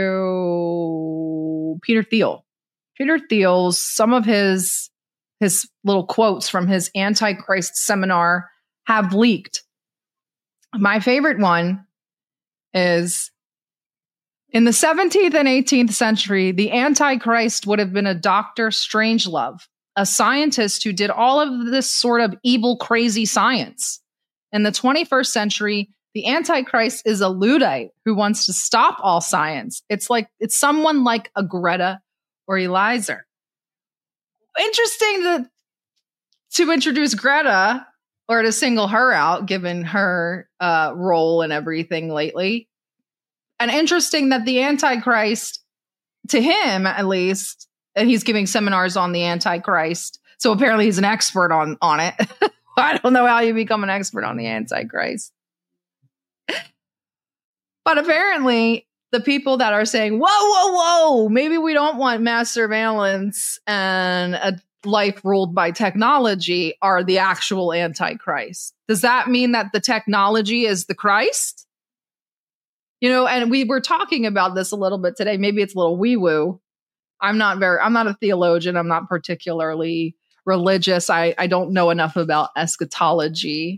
into Peter Thiel. Peter Thiel's, some of his, his little quotes from his Antichrist seminar have leaked. My favorite one is, in the seventeenth and eighteenth century, the Antichrist would have been a Doctor Strangelove, a scientist who did all of this sort of evil, crazy science. In the twenty-first century, the Antichrist is a Luddite who wants to stop all science. It's like, it's someone like a Greta or Eliezer. Interesting to, to introduce Greta, or to single her out, given her uh, role and everything lately. And interesting that the Antichrist, to him at least, and he's giving seminars on the Antichrist. So apparently he's an expert on, on it. I don't know how you become an expert on the Antichrist. But apparently the people that are saying, whoa, whoa, whoa, maybe we don't want mass surveillance and a life ruled by technology are the actual Antichrist. Does that mean that the technology is the Christ? You know, and we were talking about this a little bit today. Maybe it's a little wee-woo. I'm not very, I'm not a theologian. I'm not particularly religious. I, I don't know enough about eschatology.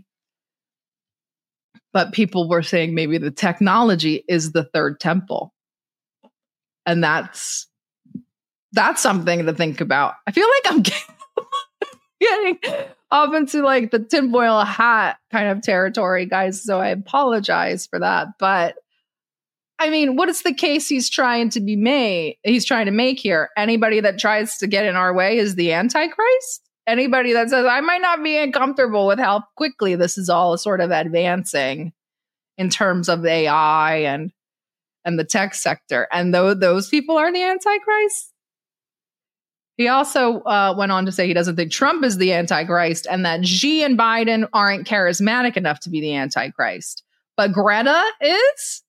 But people were saying maybe the technology is the third temple. And that's, that's something to think about. I feel like I'm getting, getting up into like the tinfoil hat kind of territory, guys. So I apologize for that. But I mean, what is the case he's trying to be made? He's trying to make here. Anybody that tries to get in our way is the Antichrist. Anybody that says, I might not be uncomfortable with how quickly this is all sort of advancing in terms of A I and and the tech sector. And though those people are the Antichrist. He also uh, went on to say he doesn't think Trump is the Antichrist and that Xi and Biden aren't charismatic enough to be the Antichrist. But Greta is?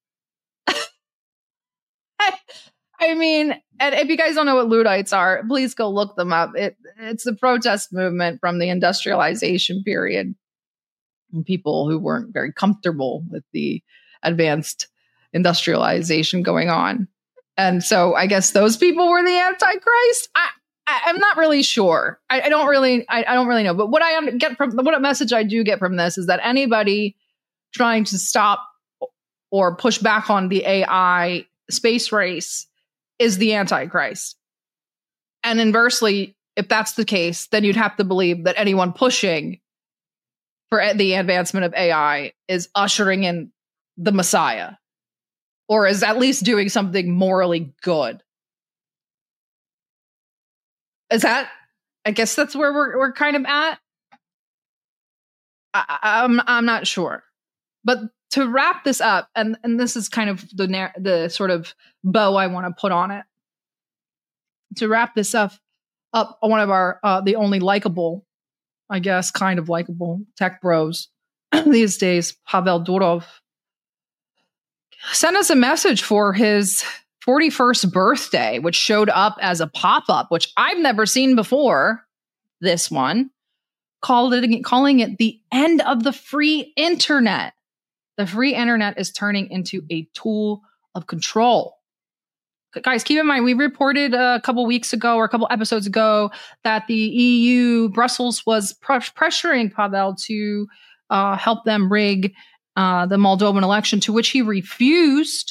I mean, and if you guys don't know what Luddites are, please go look them up. It, it's the protest movement from the industrialization period. And people who weren't very comfortable with the advanced industrialization going on. And so I guess those people were the Antichrist. I, I, I'm not really sure. I, I don't really, I, I don't really know. But what I get from, what message I do get from this is that anybody trying to stop or push back on the A I space race is the Antichrist. And inversely, if that's the case, then you'd have to believe that anyone pushing for the advancement of A I is ushering in the Messiah, or is at least doing something morally good. Is that, I guess that's where we're we're kind of at. I, I'm I'm not sure, but to wrap this up, and, and this is kind of the the sort of bow I want to put on it. To wrap this up, up one of our uh, the only likable, I guess, kind of likable tech bros these days, Pavel Durov, sent us a message for his forty-first birthday, which showed up as a pop-up, which I've never seen before. This one called it, calling it the end of the free internet. The free internet is turning into a tool of control. Guys, keep in mind, we reported a couple weeks ago or a couple episodes ago that the E U, Brussels, was pr- pressuring Pavel to uh, help them rig uh, the Moldovan election, to which he refused.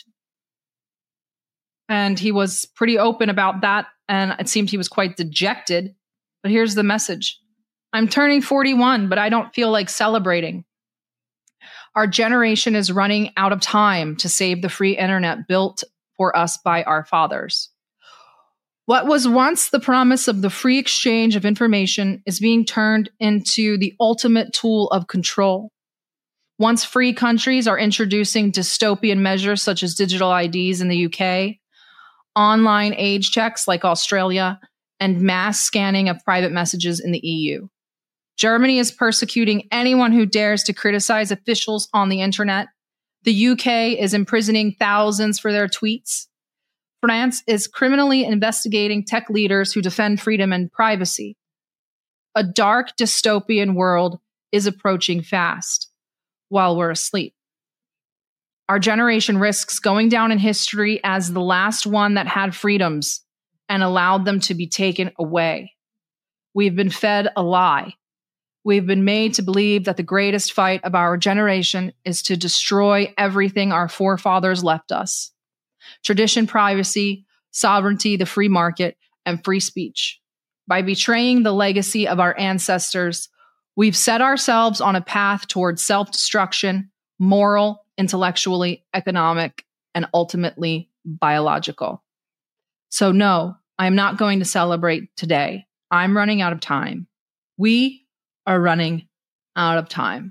And he was pretty open about that. And it seemed he was quite dejected. But here's the message. I'm turning forty-one, but I don't feel like celebrating. Our generation is running out of time to save the free internet built for us by our fathers. What was once the promise of the free exchange of information is being turned into the ultimate tool of control. Once free countries are introducing dystopian measures such as digital I Ds in the U K, online age checks like Australia, and mass scanning of private messages in the E U. Germany is persecuting anyone who dares to criticize officials on the internet. The U K is imprisoning thousands for their tweets. France is criminally investigating tech leaders who defend freedom and privacy. A dark dystopian world is approaching fast while we're asleep. Our generation risks going down in history as the last one that had freedoms and allowed them to be taken away. We've been fed a lie. We've been made to believe that the greatest fight of our generation is to destroy everything our forefathers left us. Tradition, privacy, sovereignty, the free market, and free speech. By betraying the legacy of our ancestors, we've set ourselves on a path towards self-destruction, moral, intellectually, economic, and ultimately biological. So no, I am not going to celebrate today. I'm running out of time. We are running out of time.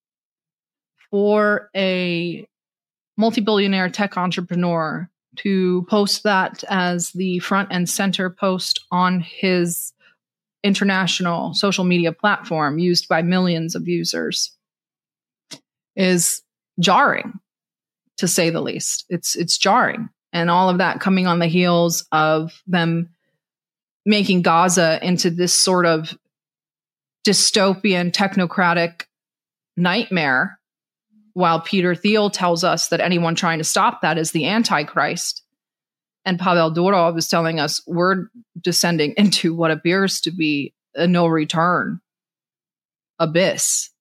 For a multi-billionaire tech entrepreneur to post that as the front and center post on his international social media platform used by millions of users is jarring, to say the least. It's it's jarring. And all of that coming on the heels of them making Gaza into this sort of dystopian, technocratic nightmare, while Peter Thiel tells us that anyone trying to stop that is the Antichrist. And Pavel Durov is telling us we're descending into what appears to be a no return abyss.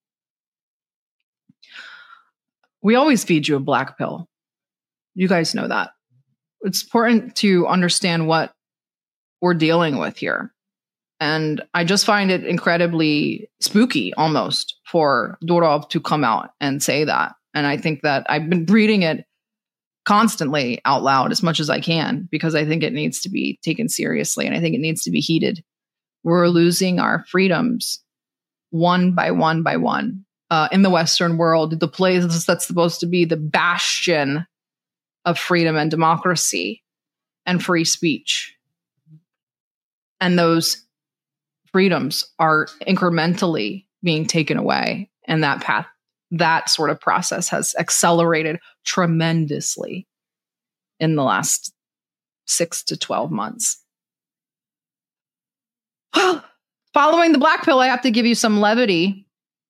We always feed you a black pill. You guys know that. It's important to understand what we're dealing with here. And I just find it incredibly spooky almost for Durov to come out and say that. And I think that I've been reading it constantly out loud as much as I can, because I think it needs to be taken seriously and I think it needs to be heeded. We're losing our freedoms one by one by one. Uh, in the Western world, the place that's supposed to be the bastion of freedom and democracy and free speech. And those freedoms are incrementally being taken away. And that path, that sort of process has accelerated tremendously in the last six to twelve months. Well, following the black pill, I have to give you some levity.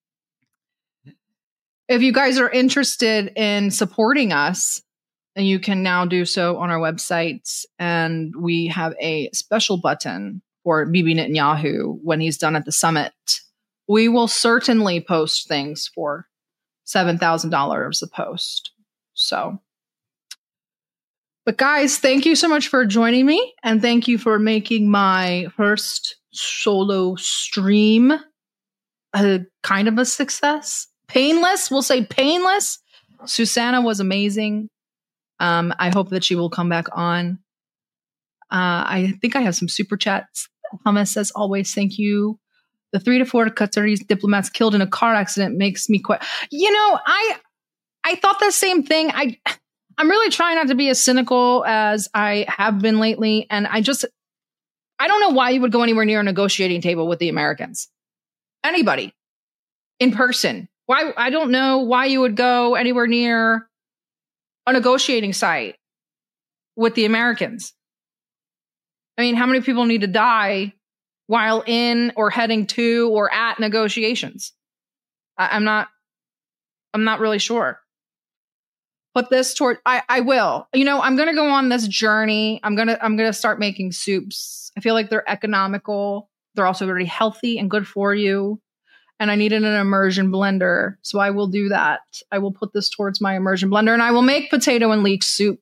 If you guys are interested in supporting us, and you can now do so on our website, and we have a special button for Bibi Netanyahu when he's done at the summit. We will certainly post things for seven thousand dollars a post. So, but guys, thank you so much for joining me, and thank you for making my first solo stream a kind of a success. Painless, we'll say painless. Susanna was amazing. Um, I hope that she will come back on. Uh, I think I have some super chats. Hamas says, always, thank you. The three to four Qataris diplomats killed in a car accident makes me quite, you know, I, I thought the same thing. I, I'm really trying not to be as cynical as I have been lately. And I just, I don't know why you would go anywhere near a negotiating table with the Americans. Anybody in person. Why? I don't know why you would go anywhere near a negotiating site with the Americans. I mean, how many people need to die while in or heading to or at negotiations? I, I'm not, I'm not really sure. Put this toward, I, I will, you know, I'm going to go on this journey. I'm going to, I'm going to start making soups. I feel like they're economical. They're also very healthy and good for you. And I needed an immersion blender. So I will do that. I will put this towards my immersion blender and I will make potato and leek soup.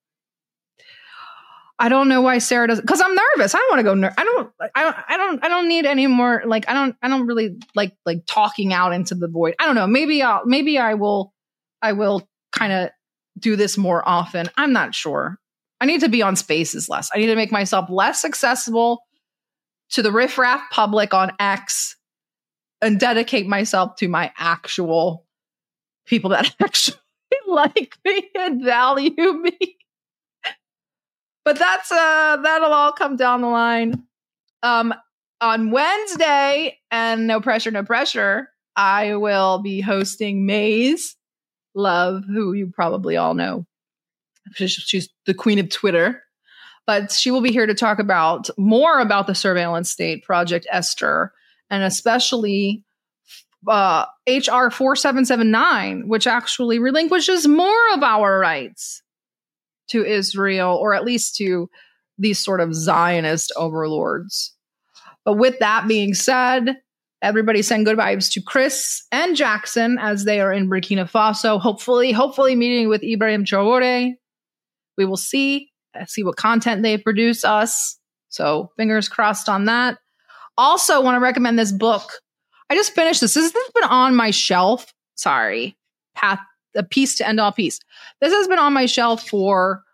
I don't know why Sarah doesn't, because I'm nervous. I don't want to go. Ner- I don't. I don't. I don't. I don't need any more. Like I don't. I don't really like like talking out into the void. I don't know. Maybe I'll. Maybe I will. I will kind of do this more often. I'm not sure. I need to be on Spaces less. I need to make myself less accessible to the riffraff public on X, and dedicate myself to my actual people that actually like me and value me. But that's uh that'll all come down the line. Um on Wednesday, and no pressure, no pressure, I will be hosting Maze Love, who you probably all know. She's, she's the queen of Twitter. But she will be here to talk about more about the surveillance state, Project Esther, and especially uh, H R forty-seven seventy-nine, which actually relinquishes more of our rights to Israel, or at least to these sort of Zionist overlords. But with that being said, everybody send good vibes to Chris and Jackson as they are in Burkina Faso. Hopefully, hopefully meeting with Ibrahim Traore. We will see, see what content they produce us. So fingers crossed on that. Also want to recommend this book. I just finished this. This has been on my shelf. Sorry. Path, A Peace to End All Peace. This has been on my shelf for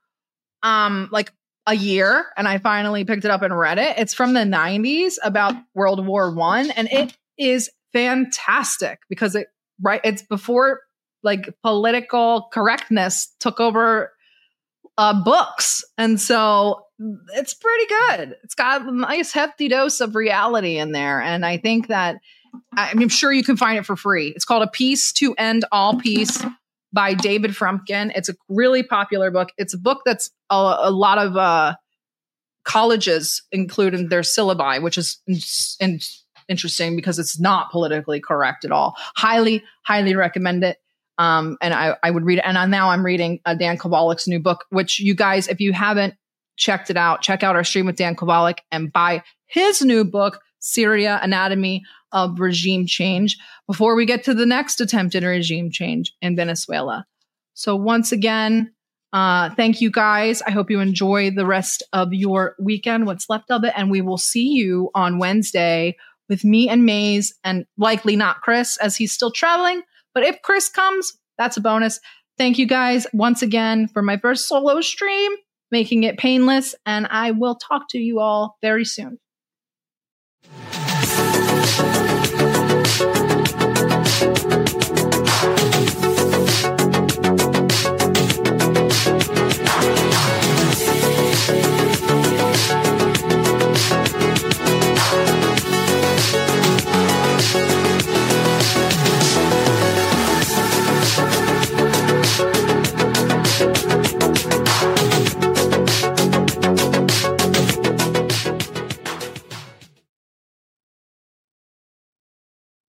um like a year, and I finally picked it up and read it. It's from the nineties about World War One, and it is fantastic because it right it's before like political correctness took over uh, books, and so it's pretty good. It's got a nice hefty dose of reality in there, and I think that I'm sure you can find it for free. It's called A Peace to End All Peace by David Frumkin. It's a really popular book. It's a book that's a, a lot of uh, colleges include in their syllabi, which is in, in, interesting because it's not politically correct at all. Highly, highly recommend it. Um, and I, I would read it. And now I'm reading uh, Dan Kovalick's new book, which you guys, if you haven't checked it out, check out our stream with Dan Kovalick and buy his new book, Syria, Anatomy of Regime Change, before we get to the next attempted regime change in Venezuela. So once again, uh, thank you guys. I hope you enjoy the rest of your weekend, what's left of it. And we will see you on Wednesday with me and Maze, and likely not Chris as he's still traveling. But if Chris comes, that's a bonus. Thank you guys once again for my first solo stream, making it painless. And I will talk to you all very soon.